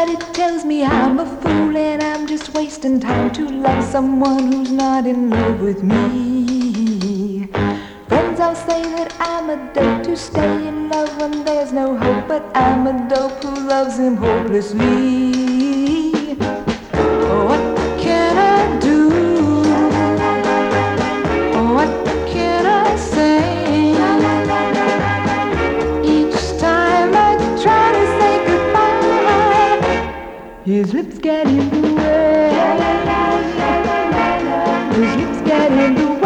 Everybody tells me I'm a fool and I'm just wasting time to love someone who's not in love with me. Friends all say that I'm a dope to stay in love when there's no hope, but I'm a dope who loves him hopelessly. What can I do? What can I say? Each time I try to say goodbye, his lips get in the way. His lips get in the way.